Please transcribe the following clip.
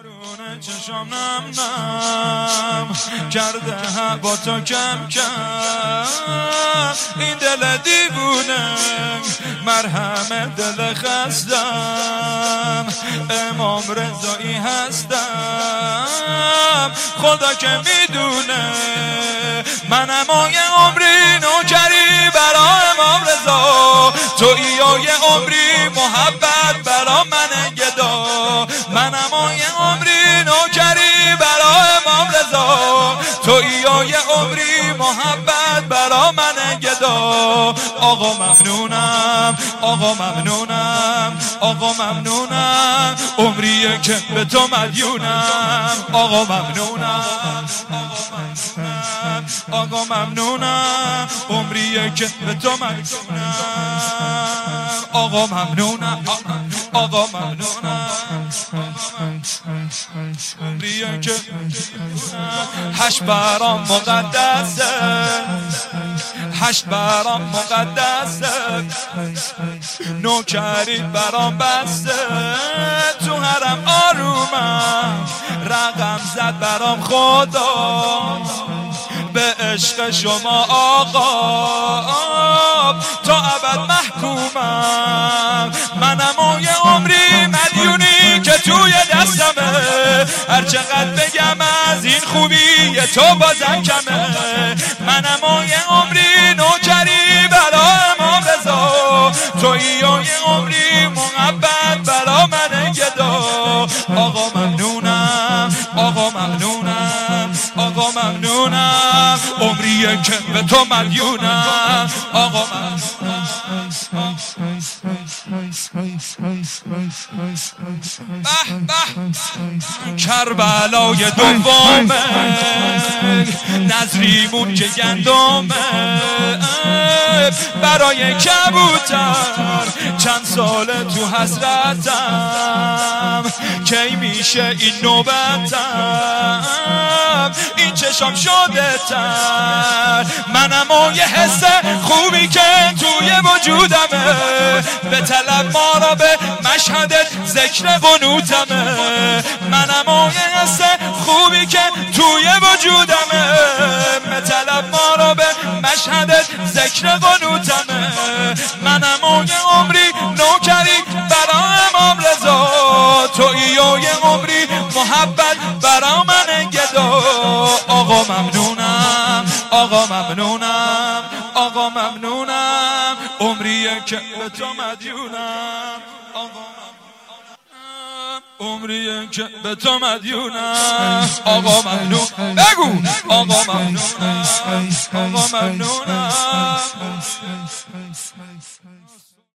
درون چشام نم نم کرده با تو کم کم این دل دیوونه مرهم دل خستم امام رضایی هستم خدا که میدونه منم یه عمری نوکری برا امام رضا تویی یه عمری محبت برا من گدا منم یه عمری نوکری برا امام رضا تویی یه عمری محبت برا من گدا آقا ممنونم آقا ممنونم آقا ممنونم عمریه که به تو مدیونم آقا ممنونم آقا ممنونم عمریه که به تو مدیونم آقا ممنونم آقا ممنونم عمریه که هشت برام مقدسه هشت برام مقدسه نوکری برام بسته تو حرم آرومم رقم زد برام خدا به عشق شما آقا تا ابد محکومم منم یه عمری مدیونی که توی دستمه هر چقدر بگم از این خوبی تو بازم کمه منم یه عمری نوکری برا امام رضا تویی یه عمری محبت برا من گدا آقا ممنونم آقا ممنونم آقا ممنونم عمریه که به تو مدیونم آقا ممنونم کربلای دومه نظریمون که گندمه برای کبوتر چند سال تو حسرتم کی میشه این نوبتم این چشام شده تر منم یه حس خوبی که توی وجودمه به طلب ما را به مشهدت ذکر قنوتمه منم یه حس خوبی که توی وجودمه به طلب ما را به مشهدت ذکر قنوتمه منم یه عمری نوکری برا امام رضا تویی یه عمری محبت برا من گدا آقا ممنونم آقا ممنونم آقا ممنونم عمریه که به تو مدیونم آقا عمریه که به تو مدیونم آقا ممنون بگو آقا ممنونم آقا ممنونم